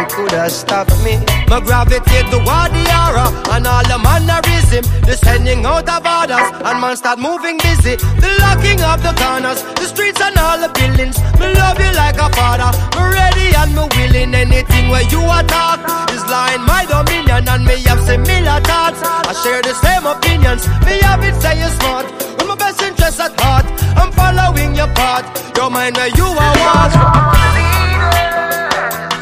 nothing could have stopped me. My gravitate toward the aura and all the mannerism, the sending out of orders, and man start moving busy. The locking up the corners, the streets and all the buildings. Me love you like a father, me ready and me willing. Anything where you attack is lying my dominion, and me have similar thoughts. I share the same opinions. Me have it say you're smart, with my best interest at heart. I'm following your path, your mind where you are what.